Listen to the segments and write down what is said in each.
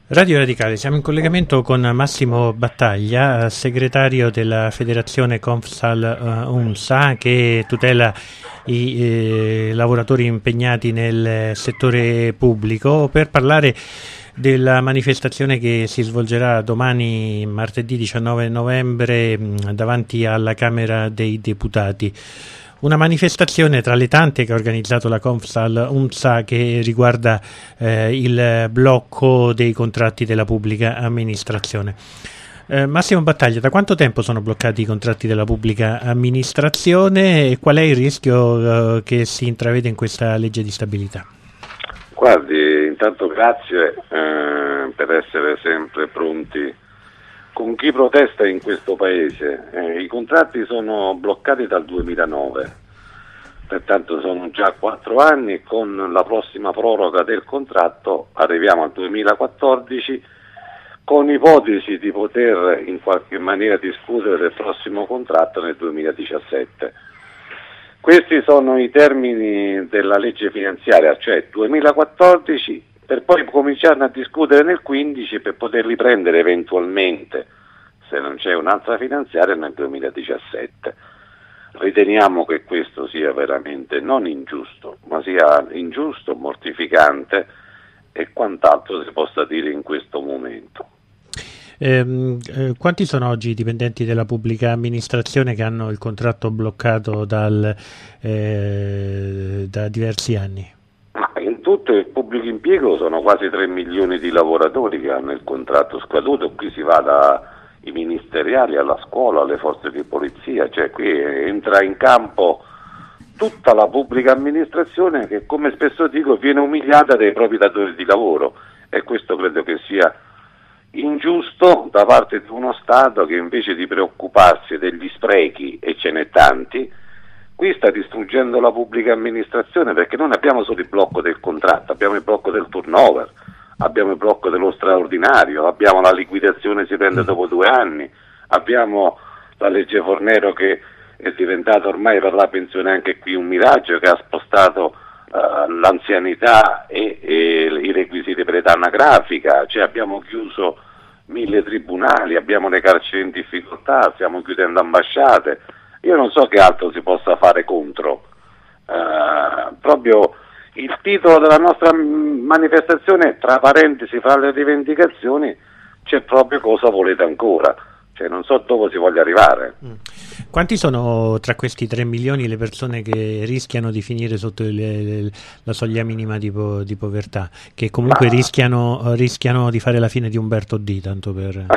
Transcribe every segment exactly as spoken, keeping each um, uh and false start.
Radio Radicale, siamo in collegamento con Massimo Battaglia, segretario della Federazione Confsal uh, UNSA, che tutela i eh, lavoratori impegnati nel settore pubblico, per parlare della manifestazione che si svolgerà domani, martedì diciannove novembre, davanti alla Camera dei Deputati. Una manifestazione tra le tante che ha organizzato la Confsal UNSA che riguarda eh, il blocco dei contratti della pubblica amministrazione. Eh, Massimo Battaglia, da quanto tempo sono bloccati i contratti della pubblica amministrazione e qual è il rischio eh, che si intravede in questa legge di stabilità? Guardi, intanto grazie eh, per essere sempre pronti con chi protesta in questo paese. Eh, I contratti sono bloccati dal duemilanove, pertanto sono già quattro anni e con la prossima proroga del contratto arriviamo al duemilaquattordici, con ipotesi di poter in qualche maniera discutere del prossimo contratto nel duemiladiciassette. Questi sono i termini della legge finanziaria, cioè duemilaquattordici, per poi cominciare a discutere nel quindici per poterli prendere eventualmente, se non c'è un'altra finanziaria, nel duemiladiciassette. Riteniamo che questo sia veramente non ingiusto, ma sia ingiusto, mortificante e quant'altro si possa dire in questo momento. Eh, eh, quanti sono oggi i dipendenti della pubblica amministrazione che hanno il contratto bloccato dal, eh, da diversi anni? Ma in tutto il pubblico impiego sono quasi tre milioni di lavoratori che hanno il contratto scaduto. Qui si va dai ministeriali alla scuola, alle forze di polizia, cioè qui entra in campo tutta la pubblica amministrazione che, come spesso dico, viene umiliata dai propri datori di lavoro, e questo credo che sia ingiusto da parte di uno Stato che, invece di preoccuparsi degli sprechi, e ce n'è tanti, qui sta distruggendo la pubblica amministrazione, perché non abbiamo solo il blocco del contratto, abbiamo il blocco del turnover, abbiamo il blocco dello straordinario, abbiamo la liquidazione si prende dopo due anni, abbiamo la legge Fornero che è diventata ormai per la pensione anche qui un miraggio, che ha spostato uh, l'anzianità e, e i requisiti per età anagrafica, cioè abbiamo chiuso mille tribunali, abbiamo le carceri in difficoltà, stiamo chiudendo ambasciate. Io non so che altro si possa fare contro. Uh, proprio il titolo della nostra manifestazione, tra parentesi, fra le rivendicazioni, c'è proprio cosa volete ancora. Cioè non so dove si voglia arrivare. Mm. Quanti sono tra questi tre milioni le persone che rischiano di finire sotto le, le, la soglia minima di, po, di povertà, che comunque Ma... rischiano, rischiano di fare la fine di Umberto D, tanto per...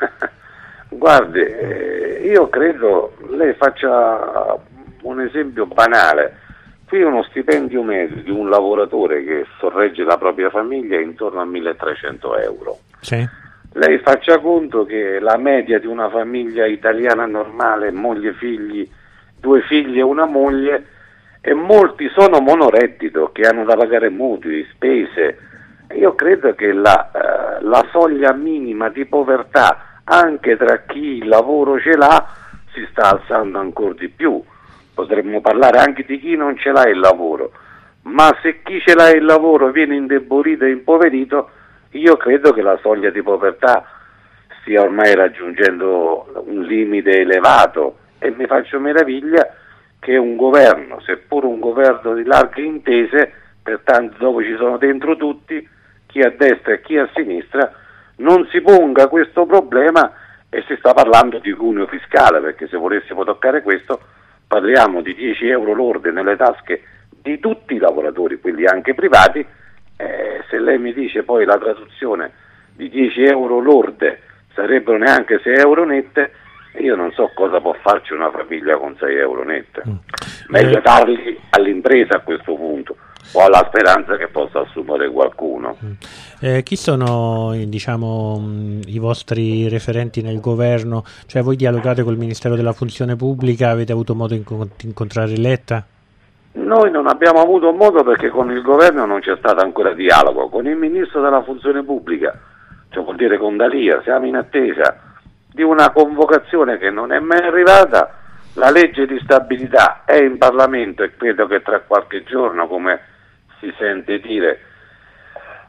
Guardi, eh, io credo, lei faccia un esempio banale, qui uno stipendio medio di un lavoratore che sorregge la propria famiglia è intorno a milletrecento euro. Sì. Lei faccia conto che la media di una famiglia italiana normale, moglie, figli, due figli e una moglie, e molti sono monoreddito che hanno da pagare mutui, spese. Io credo che la, eh, la soglia minima di povertà, anche tra chi il lavoro ce l'ha, si sta alzando ancora di più. Potremmo parlare anche di chi non ce l'ha il lavoro, ma se chi ce l'ha il lavoro viene indebolito e impoverito, io credo che la soglia di povertà stia ormai raggiungendo un limite elevato, e mi faccio meraviglia che un governo, seppur un governo di larghe intese, pertanto dove ci sono dentro tutti, chi a destra e chi a sinistra, non si ponga questo problema. E si sta parlando di cuneo fiscale, perché se volessimo toccare questo parliamo di dieci euro lorde nelle tasche di tutti i lavoratori, quelli anche privati. Eh, se lei mi dice poi la traduzione di dieci euro lorde sarebbero neanche sei euro nette, io non so cosa può farci una famiglia con sei euro nette. Mm. Meglio eh. darli all'impresa a questo punto, o alla speranza che possa assumere qualcuno. Mm. Eh, chi sono diciamo i vostri referenti nel governo? Cioè voi dialogate col Ministero della Funzione Pubblica, avete avuto modo di incontrare Letta? Noi non abbiamo avuto modo, perché con il governo non c'è stato ancora dialogo. Con il Ministro della Funzione Pubblica, cioè vuol dire con D'Alia, siamo in attesa di una convocazione che non è mai arrivata. La legge di stabilità è in Parlamento e credo che tra qualche giorno, come si sente dire,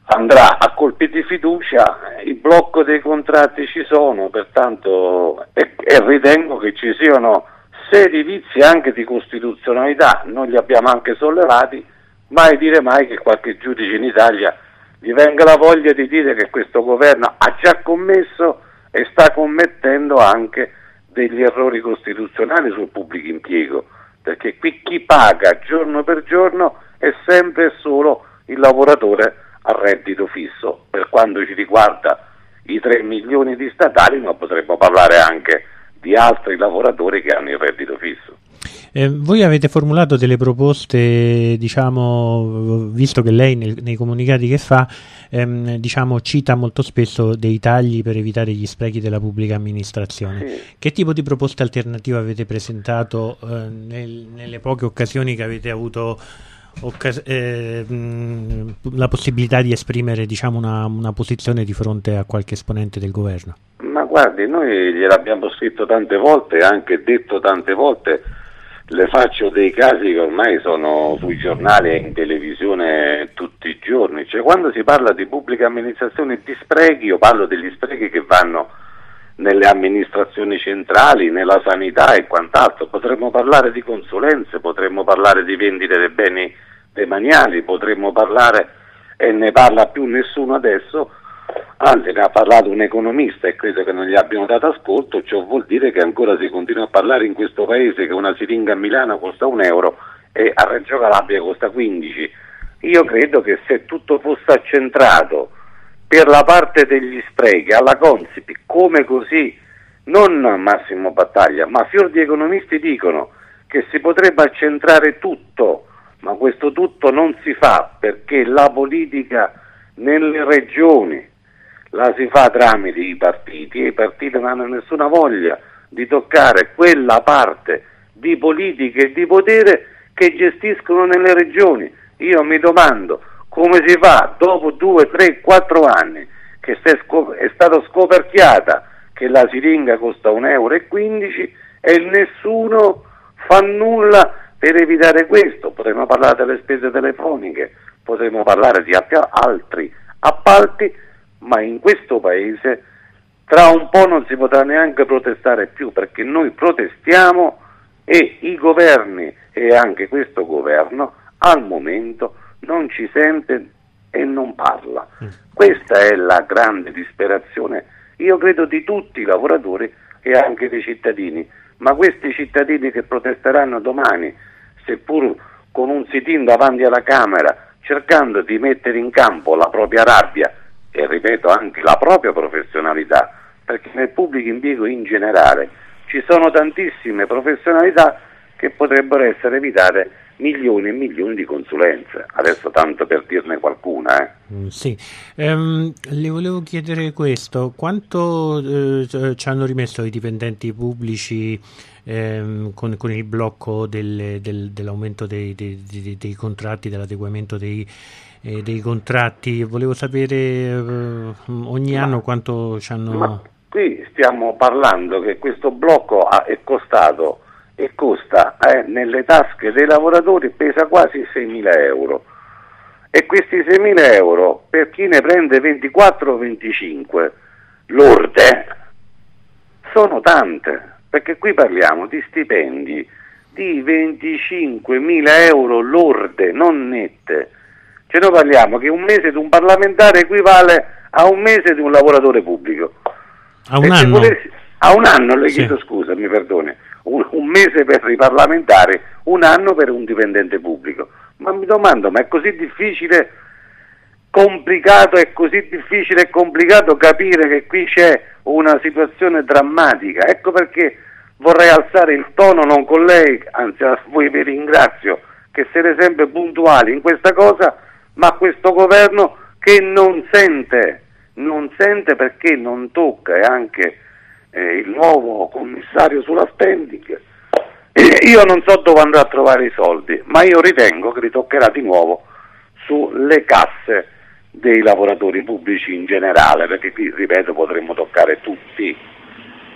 andrà a colpi di fiducia, il blocco dei contratti ci sono, pertanto e, e ritengo che ci siano seri vizi anche di costituzionalità, noi li abbiamo anche sollevati, mai dire mai che qualche giudice in Italia gli venga la voglia di dire che questo governo ha già commesso e sta commettendo anche degli errori costituzionali sul pubblico impiego, perché qui chi paga giorno per giorno è sempre e solo il lavoratore a reddito fisso. Per quanto ci riguarda i tre milioni di statali, ma potremmo parlare anche di altri lavoratori che hanno il reddito fisso. Eh, voi avete formulato delle proposte, diciamo, visto che lei nel, nei comunicati che fa, ehm, diciamo, cita molto spesso dei tagli per evitare gli sprechi della pubblica amministrazione. Sì. Che tipo di proposte alternative avete presentato eh, nel, nelle poche occasioni che avete avuto occas- eh, mh, la possibilità di esprimere, diciamo, una, una posizione di fronte a qualche esponente del governo? Ma guardi, noi gliel'abbiamo scritto tante volte e anche detto tante volte. Le faccio dei casi che ormai sono sui giornali e in televisione tutti i giorni, cioè quando si parla di pubblica amministrazione e di sprechi, io parlo degli sprechi che vanno nelle amministrazioni centrali, nella sanità e quant'altro, potremmo parlare di consulenze, potremmo parlare di vendite dei beni demaniali, potremmo parlare, e ne parla più nessuno adesso, anzi ne ha parlato un economista e credo che non gli abbiano dato ascolto, ciò vuol dire che ancora si continua a parlare in questo paese che una siringa a Milano costa un euro e a Reggio Calabria costa quindici. Io credo che se tutto fosse accentrato per la parte degli sprechi alla Consip, come così, non Massimo Battaglia, ma fior di economisti dicono che si potrebbe accentrare tutto, ma questo tutto non si fa perché la politica nelle regioni la si fa tramite i partiti e i partiti non hanno nessuna voglia di toccare quella parte di politica e di potere che gestiscono nelle regioni. Io mi domando come si fa dopo due, tre, quattro anni che è stata scoperchiata che la siringa costa un euro e quindici e nessuno fa nulla per evitare questo. Potremmo parlare delle spese telefoniche, potremmo parlare di altri appalti, ma in questo paese tra un po' non si potrà neanche protestare più, perché noi protestiamo e i governi e anche questo governo al momento non ci sente e non parla. Mm. Questa è la grande disperazione, io credo, di tutti i lavoratori e anche dei cittadini, ma questi cittadini che protesteranno domani, seppur con un sit-in davanti alla Camera, cercando di mettere in campo la propria rabbia e ripeto anche la propria professionalità, perché nel pubblico impiego in generale ci sono tantissime professionalità che potrebbero essere evitate milioni e milioni di consulenze, adesso tanto per dirne qualcuna. Eh. Mm, sì, ehm, le volevo chiedere questo, quanto eh, ci hanno rimesso i dipendenti pubblici ehm, con, con il blocco del, del, dell'aumento dei, dei, dei, dei contratti, dell'adeguamento dei Eh, dei contratti? Volevo sapere eh, ogni ma, anno quanto ci hanno... Ma qui stiamo parlando che questo blocco ha, è costato e costa eh, nelle tasche dei lavoratori, pesa quasi seimila euro, e questi seimila euro per chi ne prende ventiquattro o venticinque lorde sono tante, perché qui parliamo di stipendi di venticinquemila euro lorde, non nette. Cioè noi parliamo che un mese di un parlamentare equivale a un mese di un lavoratore pubblico. A un anno? Potessi, a un anno, le sì. chiedo scusa, mi perdoni, un, un mese per i parlamentari, un anno per un dipendente pubblico. Ma mi domando, ma è così difficile, complicato, è così difficile e complicato capire che qui c'è una situazione drammatica? Ecco perché vorrei alzare il tono non con lei, anzi a voi vi ringrazio, che siete sempre puntuali in questa cosa, ma questo governo che non sente, non sente perché non tocca, e anche eh, il nuovo commissario sulla spending, eh, io non so dove andrà a trovare i soldi, ma io ritengo che ritoccherà di nuovo sulle casse dei lavoratori pubblici in generale, perché qui, ripeto, potremmo toccare tutti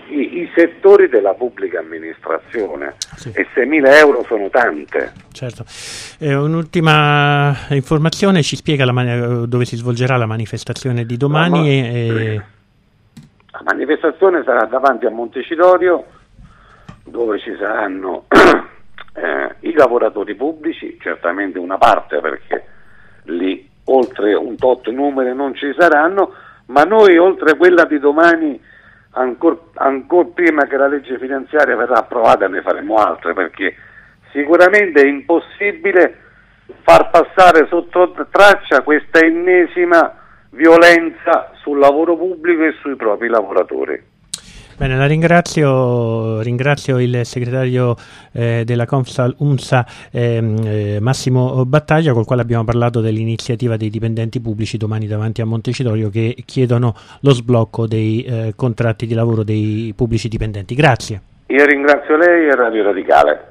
i, i settori della pubblica amministrazione, sì. E seimila euro sono tante. Certo. Eh, un'ultima informazione, ci spiega la man- dove si svolgerà la manifestazione di domani? No, e... La manifestazione sarà davanti a Montecitorio, dove ci saranno eh, i lavoratori pubblici, certamente una parte, perché lì oltre un tot numeri non ci saranno, ma noi oltre quella di domani, ancora ancor prima che la legge finanziaria verrà approvata, ne faremo altre, perché sicuramente è impossibile far passare sotto traccia questa ennesima violenza sul lavoro pubblico e sui propri lavoratori. Bene, la ringrazio, ringrazio il segretario eh, della Confsal UNSA ehm, eh, Massimo Battaglia, col quale abbiamo parlato dell'iniziativa dei dipendenti pubblici domani davanti a Montecitorio, che chiedono lo sblocco dei eh, contratti di lavoro dei pubblici dipendenti. Grazie. Io ringrazio lei e Radio Radicale.